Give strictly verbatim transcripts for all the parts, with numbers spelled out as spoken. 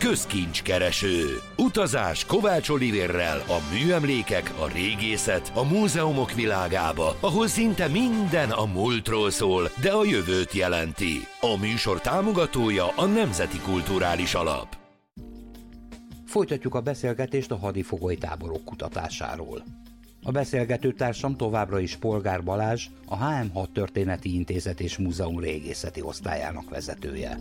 közkincskereső. Utazás Kovács Olivérrel a műemlékek, a régészet, a múzeumok világába, ahol szinte minden a múltról szól, de a jövőt jelenti. A műsor támogatója a Nemzeti Kulturális Alap. Folytatjuk a beszélgetést a hadifogolytáborok kutatásáról. A beszélgető társam továbbra is Polgár Balázs, a há em hat Történeti Intézet és Múzeum régészeti osztályának vezetője.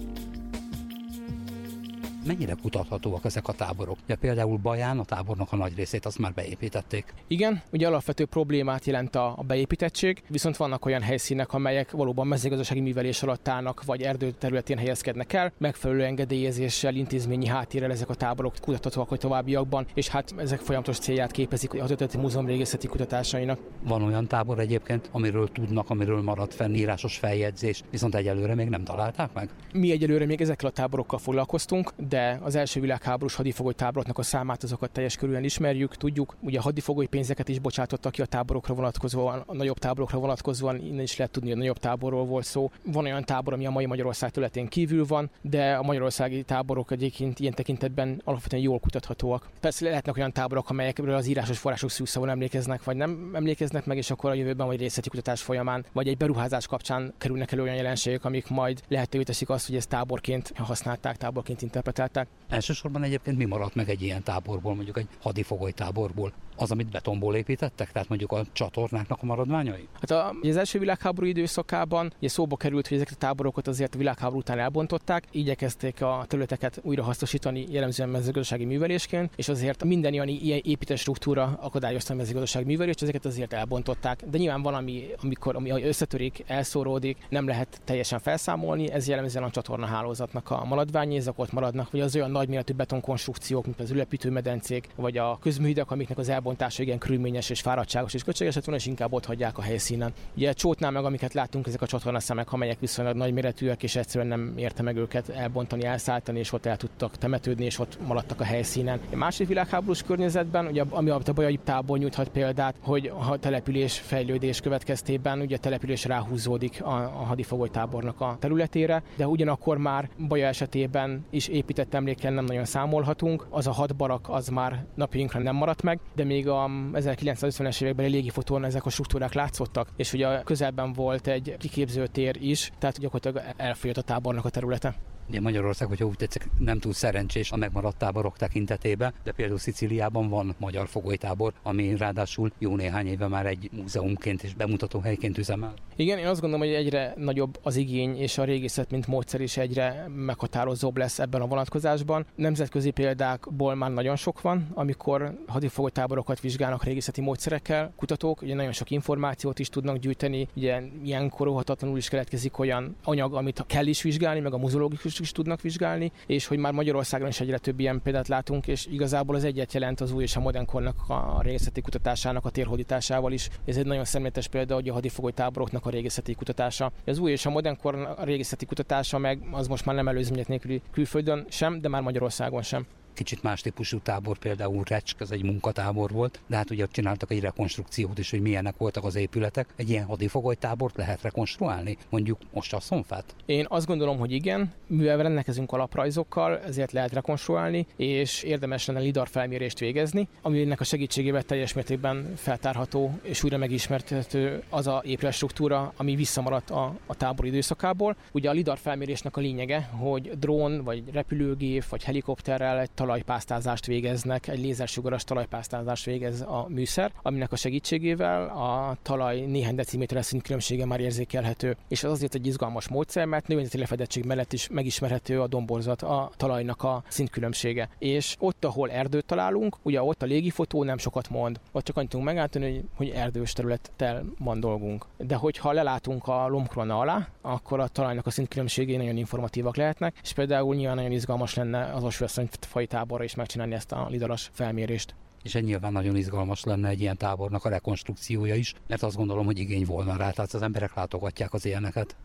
Mennyire kutathatóak ezek a táborok? Ja, például Baján a tábornak a nagy részét azt már beépítették. Igen, ugye alapvető problémát jelent a beépítettség, viszont vannak olyan helyszínek, amelyek valóban mezőgazdasági művelés alatt állnak, vagy erdő területén helyezkednek el, megfelelő engedélyezéssel, intézményi háttérrel ezek a táborok kutathatóak a továbbiakban, és hát ezek folyamatos célját képezik a Történeti Múzeum régészeti kutatásainak. Van olyan tábor egyébként, amiről tudnak, amiről maradt fenn írásos feljegyzés, viszont egyelőre még nem találták meg? Mi egyelőre még ezekkel a táborokkal foglalkoztunk, de az első világháborús hadifogolytáboroknak a számát azokat teljes körülön ismerjük, tudjuk. Ugye hadifogoly pénzeket is bocsátottak ki a táborokra vonatkozóan, a nagyobb táborokra vonatkozóan, innen is lehet tudni, hogy a nagyobb táborról volt szó. Van olyan tábor, ami a mai Magyarország területén kívül van, de a magyarországi táborok egyébként ilyen tekintetben alapvetően jól kutathatóak. Persze lehetnek olyan táborok, amelyekről az írásos források szűkszavon emlékeznek, vagy nem emlékeznek meg, és akkor a jövőben vagy részleti kutatás folyamán, vagy egy beruházás kapcsán kerülnek elő olyan jelenségek, amik majd lehetővé teszik azt, hogy ezt táborként használták, táborként interpretálták. Elsősorban egyébként mi maradt meg egy ilyen táborból, mondjuk egy hadifogolytáborból? Az, amit betonból építettek, tehát mondjuk a csatornáknak a maradványai? Hát az első világháború időszakában ugye szóba került, hogy ezeket a táborokat azért a világháború után elbontották, igyekezték a területeket újra hasznosítani, jellemzően mezőgazdasági művelésként, és azért minden ilyen, ilyen épített struktúra akadályozta a mezőgazdasági művelést, ezeket azért elbontották. De nyilván valami, amikor ami összetörik, elszóródik, nem lehet teljesen felszámolni, ez jellemzően a csatornahálózatnak a maradványai, ezek ott maradnak, vagy az olyan nagyméretű betonkonstrukciók, mint az ülepítőmedencék, vagy a közműhidak, amiknek az elbontása igen körülményes és fáradtságos és költséges lett volna, és inkább ott hagyják a helyszínen. Ugye csótnál meg, amiket látunk, ezek a csatornaszemek, amelyek viszonylag nagyméretűek, és egyszerűen nem érte meg őket elbontani, elszállítani, és ott el tudtak temetődni, és ott maradtak a helyszínen. A második világháborús környezetben, ugye, ami a bajai tából nyújthat példát, hogy a település fejlődés következtében ugye a település ráhúzódik a, a hadifogolytábornak a területére, de ugyanakkor már Baja esetében is épített emlékkel nem nagyon számolhatunk. Az a hat barak az már napjainkra nem maradt meg, de még a ezerkilencszázötvenes években légifotón ezek a struktúrák látszottak, és ugye a közelben volt egy kiképzőtér is, tehát gyakorlatilag elfolyott a tábornak a területe. Ugye Magyarország, hogyha úgy tetszik, nem túl szerencsés a megmaradt táborok tekintetében, de például Szicíliában van magyar fogolytábor, ami ráadásul jó néhány éve már egy múzeumként és bemutató helyként üzemel. Igen, én azt gondolom, hogy egyre nagyobb az igény, és a régészet, mint módszer is egyre meghatározóbb lesz ebben a vonatkozásban. Nemzetközi példákból már nagyon sok van, amikor hadifogolytáborokat vizsgálnak régészeti módszerekkel, kutatók, ugye nagyon sok információt is tudnak gyűjteni, ugye ilyenkor óhatatlanul is keletkezik olyan anyag, amit kell is vizsgálni, meg a muzeológikus is tudnak vizsgálni, és hogy már Magyarországon is egyre több ilyen példát látunk, és igazából az egyet jelent az új és a modernkornak a régészeti kutatásának a térhódításával is. Ez egy nagyon szemléletes példa, hogy a hadifogolytáboroknak a régészeti kutatása. Az új és a modernkor a régészeti kutatása meg az most már nem előzmények nélküli külföldön sem, de már Magyarországon sem. Kicsit más típusú tábor, például Recsk, ez egy munkatábor volt, de hát ugye csináltak egy rekonstrukciót is, hogy milyenek voltak az épületek. Egy ilyen hadifogolytábort lehet rekonstruálni, mondjuk Mostsas-Szonfát? Én azt gondolom, hogy igen, mivel rendelkezünk alaprajzokkal, ezért lehet rekonstruálni, és érdemes lenne lidar felmérést végezni, aminek a segítségével teljes mértékben feltárható és újra megismertető az a épületstruktúra, ami visszamaradt a, a tábor időszakából. Ugye a lidar felmérésnek a lényege, hogy drón, vagy repülőgép, vagy helikopterrel egy talajpásztázást végeznek, egy lézersugaras talajpásztázást végez a műszer, aminek a segítségével a talaj néhány deciméteres szintkülönbsége már érzékelhető. És az azért egy izgalmas módszer, mert növényzeti lefedettség mellett is megismerhető a domborzat, a talajnak a szintkülönbsége. És ott, ahol erdőt találunk, ugye ott a légifotó nem sokat mond. Ott csak annyit tudunk megállítani, hogy, hogy erdős területtel van dolgunk. De hogyha lelátunk a lombkorona alá, akkor a talajnak a szintkülönbségei nagyon informatívak lehetnek, és például nyilván nagyon izgalmas lenne az osveszony-faj táborra is megcsinálni ezt a lidaras felmérést. És egy nyilván nagyon izgalmas lenne egy ilyen tábornak a rekonstrukciója is, mert azt gondolom, hogy igény volna rá, tehát az emberek látogatják az ilyeneket.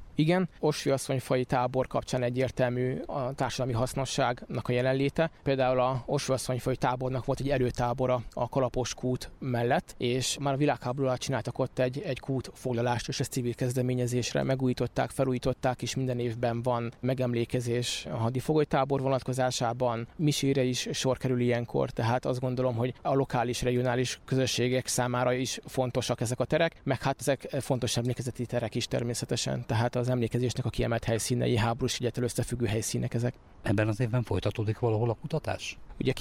Igen, Osvy-asszonyfaji tábor kapcsán egyértelmű a társadalmi hasznosságnak a jelenléte. Például a Osvy-asszonyfaji tábornak volt egy előtábora a Kalapos kút mellett, és már a világháború alatt csináltak ott egy, egy kútfoglalást, és ezt civil kezdeményezésre megújították, felújították, és minden évben van megemlékezés a hadifogolytábor vonatkozásában. Misére is sor kerül ilyenkor, tehát azt gondolom, hogy a lokális, regionális közösségek számára is fontosak ezek a terek, meg hát ezek fontos emlékezeti terek is természetesen, tehát az emlékezésnek a kiemelt helyszínei, háborús ügyettel összefüggő helyszínek ezek. Ebben az évben folytatódik valahol a kutatás? Ugye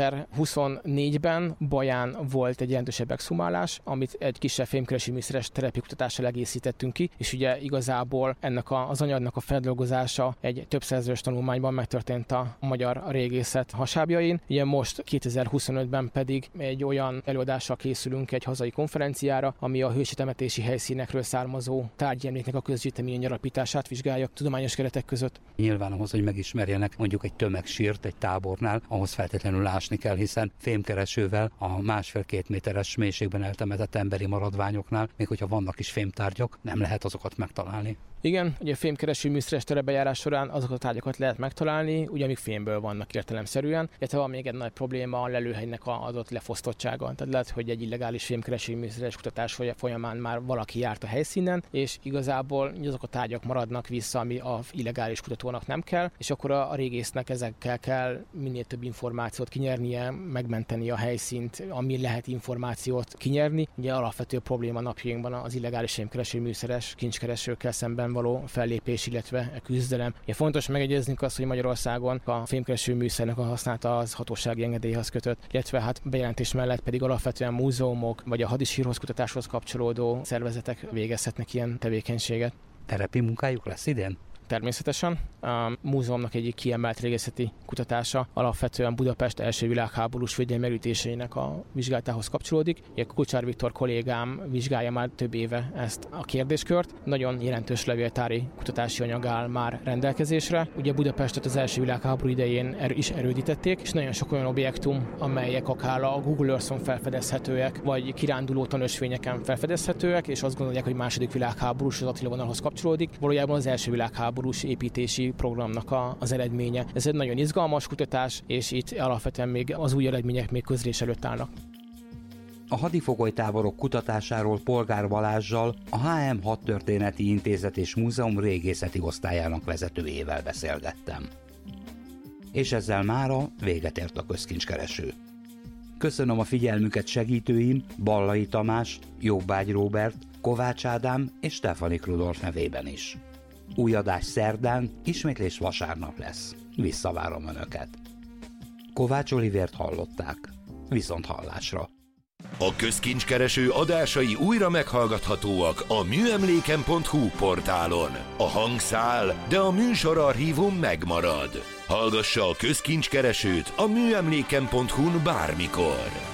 kétezer-huszonnégyben Baján volt egy jelentősebb exhumálás, amit egy kisebb fémkeresi műszeres terepikutatással egészítettünk ki, és ugye igazából ennek a, az anyagnak a feldolgozása egy több százezres tanulmányban megtörtént a magyar régészet hasábjain. Ugye most kétezer-huszonötben pedig egy olyan előadással készülünk egy hazai konferenciára, ami a hősi temetési helyszínekről származó tárgyi emléknek a közgyűjtemény nyarapítását vizsgálja tudományos keretek között. Nyilván ahhoz, hogy megismerjenek mondjuk egy tömegsírt egy tábornál, ahhoz feltétlenül ásni kell, hiszen fémkeresővel a másfél-két méteres mélységben eltemetett emberi maradványoknál, még hogyha vannak is fémtárgyak, nem lehet azokat megtalálni. Igen, ugye a fémkereső műszeres terepbejárás során azokat a tárgyakat lehet megtalálni, ugye amik fémből vannak értelemszerűen, illetve van még egy nagy probléma a lelőhelynek az adott lefosztottsága. Tehát lehet, hogy egy illegális fémkereső műszeres kutatás folyamán már valaki járt a helyszínen, és igazából azok a tárgyak maradnak vissza, ami a illegális kutatónak nem kell, és akkor a, a régésznek ezekkel kell minél több információt kinyernie, megmenteni a helyszínt, ami lehet információt kinyerni. Ugye alapvető probléma napjainkban az illegális fémkereső műszeres kincskeresőkkel szemben való fellépés, illetve a küzdelem. Ugye fontos megegyeznünk azt, hogy Magyarországon a fémkereső műszernek a használata az hatósági engedélyhez kötött, illetve hát bejelentés mellett pedig alapvetően múzeumok vagy a hadisírhoz kutatáshoz kapcsolódó szervezetek végezhetnek ilyen tevékenységet. Terepi munkájuk lesz idén? Természetesen. A múzeumnak egyik kiemelt régészeti kutatása alapvetően Budapest első világháborús védelmi merítéseinek a vizsgálatához kapcsolódik. Kucsár Viktor kollégám vizsgálja már több éve ezt a kérdéskört. Nagyon jelentős levéltári kutatási anyag áll már rendelkezésre. Ugye Budapestet az első világháború idején er- is erődítették, és nagyon sok olyan objektum, amelyek akár a Google Earth-on felfedezhetőek, vagy kiránduló tanösvényeken felfedezhetőek, és azt gondolják, hogy második világháborús az Attila vonalhoz kapcsolódik. Valójában az első világháború építési programnak a, az eredménye. Ez egy nagyon izgalmas kutatás, és itt alapvetően még az új eredmények még közlés előtt állnak. A hadifogolytáborok kutatásáról Polgár Balázssal, a há em hat Történeti Intézet és Múzeum régészeti osztályának vezetőjével beszélgettem. És ezzel mára véget ért a közkincskereső. Köszönöm a figyelmüket segítőim, Ballai Tamás, Jobbágy Róbert, Kovács Ádám és Stefanik Rudolf nevében is. Új adás szerdán, ismétlés vasárnap lesz. Visszavárom Önöket. Kovács Olivért hallották. Viszont hallásra. A közkincskereső adásai újra meghallgathatóak a műemléken pont hú portálon. A hang száll, de a műsorarchívum megmarad. Hallgassa a közkincskeresőt a műemléken pont hú-n bármikor.